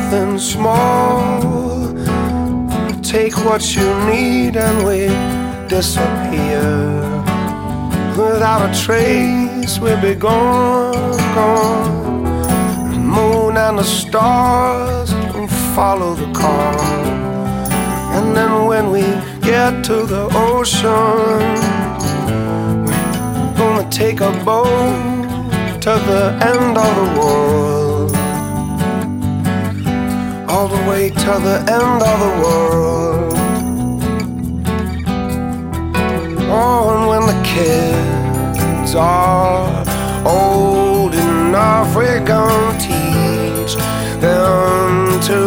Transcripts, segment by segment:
something small. Take what you need and we disappear. Without a trace we'll be gone, gone. The moon and the stars will follow the car. And then when we get to the ocean, we're gonna take a boat to the end of the world. All the way to the end of the world. Oh, and when the kids are old enough, we're gonna teach them to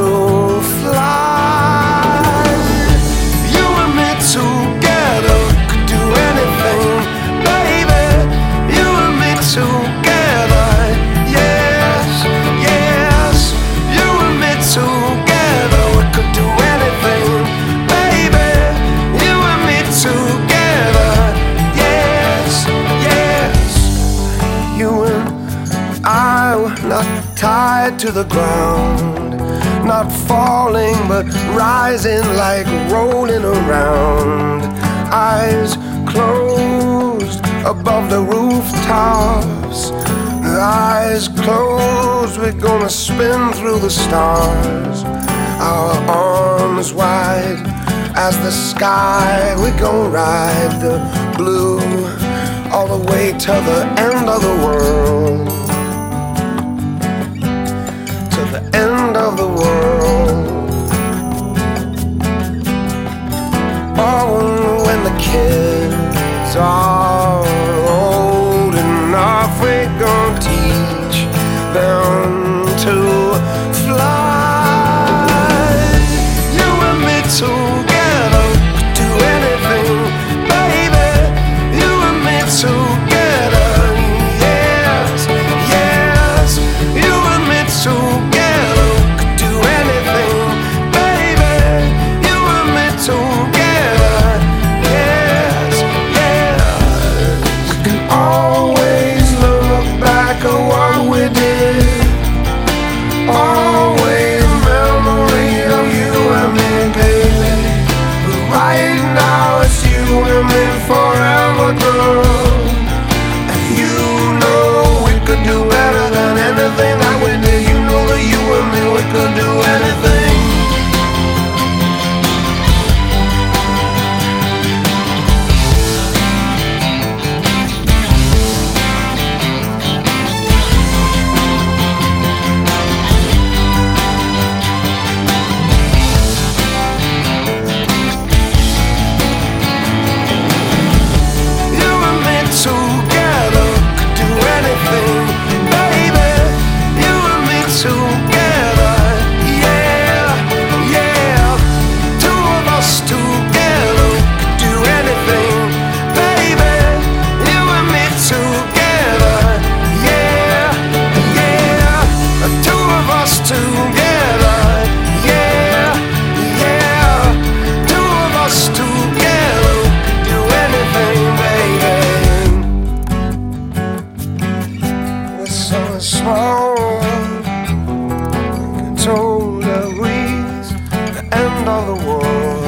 fly. You and me together could do anything, baby. You and me together, yes, yes. You and me together, we could do anything, baby. You and me together, yes, yes. You and I were not tied to the ground, not falling but rising like rolling around. Eyes closed above the rooftops, eyes closed, we're gonna spin through the stars. Our arms wide as the sky, we're gonna ride the blue all the way to the end of the world. To the end of the world. Oh, when the kids are old enough, we're gonna teach them to fly. You and me together could do anything, baby. You and me together, yes, yes. You and me together could do anything, baby. You and me together, yes, yes. We can always look back at what we did. Always memory of you and me, baby. But right now it's you and me forever, girl. And you know we could do better than anything that we did. You know that you and me, we could do anything. You and me together could do anything, baby. You and me together, yeah, yeah. Two of us together could do anything, baby. You and me together, yeah, yeah. Two of us together, yeah, yeah. Two of us together could do anything, baby. With something small, told that reads the end of the world.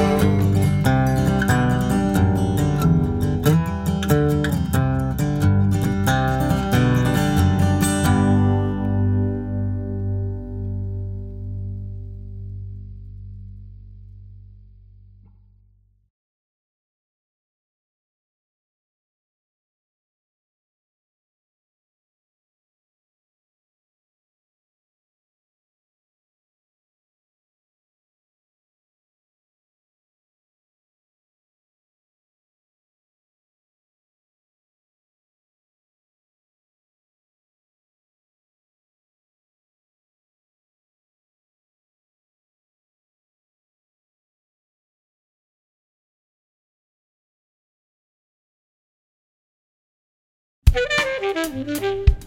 Thank you.